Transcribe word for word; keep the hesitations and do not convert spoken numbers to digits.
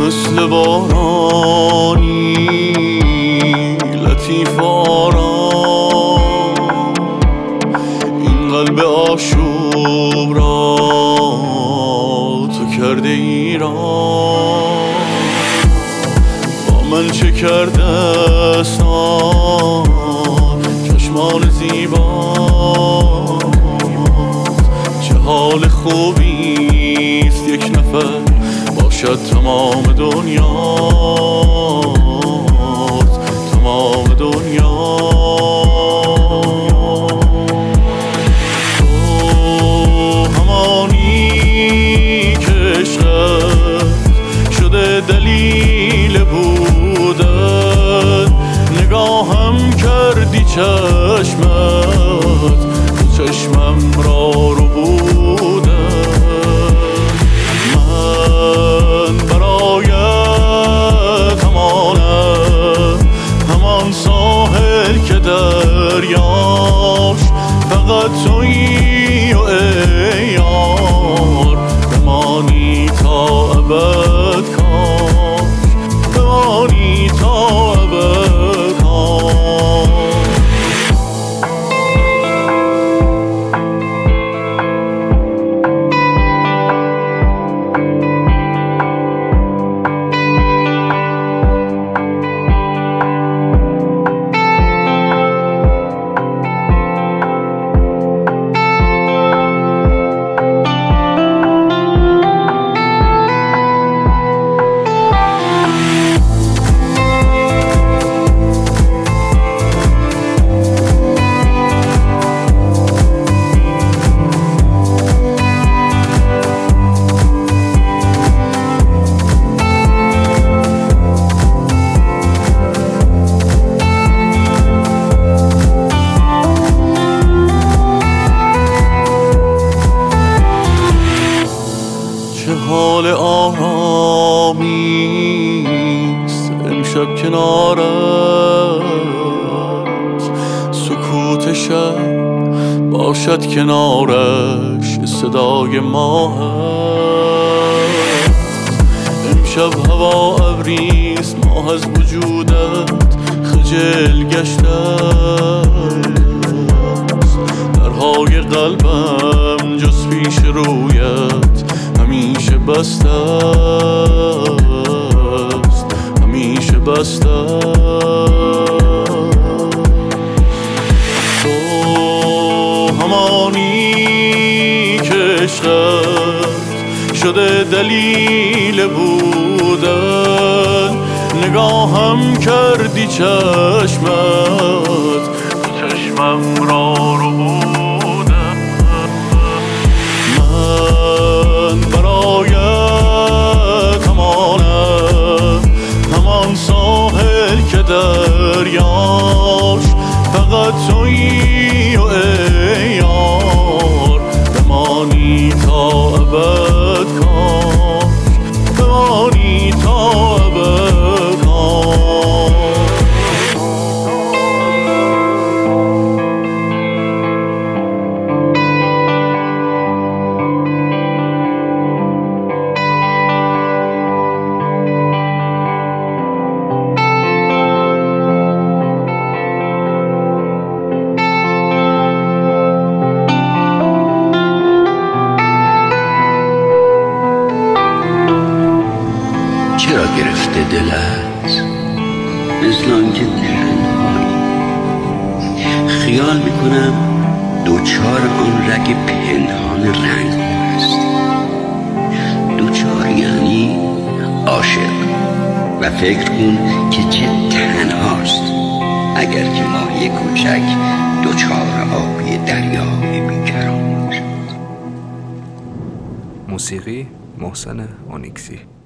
مثل بارانی لطیف آرام این قلب آشوب را تو کرده ایران. با من چه کرده اسناد چشمان زیبا، چه حال خوبیست یک نفر باشد تمام دنیا، تمام دنیا. تو همانی که عشقت شده دلیل بودن، نگاهم کردی چشمت تو چشمم را رو بودن. من برایت همانم، همان ساحل که دریاش فقط تویی و ای یار، بمانی تا ابد کاش، بمانی تا ابد کاش. چه حال آرامیست امشب کنارت، سکوت شب باشد کنارش صدای ماه. امشب هوا ابریست ماه از وجودت خجل گشته، درهای قلبم جز پیش رویت همیشه بسته است، همیشه بسته است. تو همانی که عشقت شده دلیل بودن، نگاهم کردی چشمت تو چشمم را رو بودن. من برایت همانم، همان ساحل که دریاش فقط تویی و ای یار، بمانی تا ابد کاش، بمانی تا ابد کاش. چرا گرفته دلت مثل آنکه تنهایی؟ خیال میکنم دوچار آن رگ پنهان رنگ هستی. دوچار یعنی عاشق و فکر کن که چه تنهاست اگر که ماهی کوچک دوچار آبی دریای بیکران باشد. موسیقی محسن اونیکسی.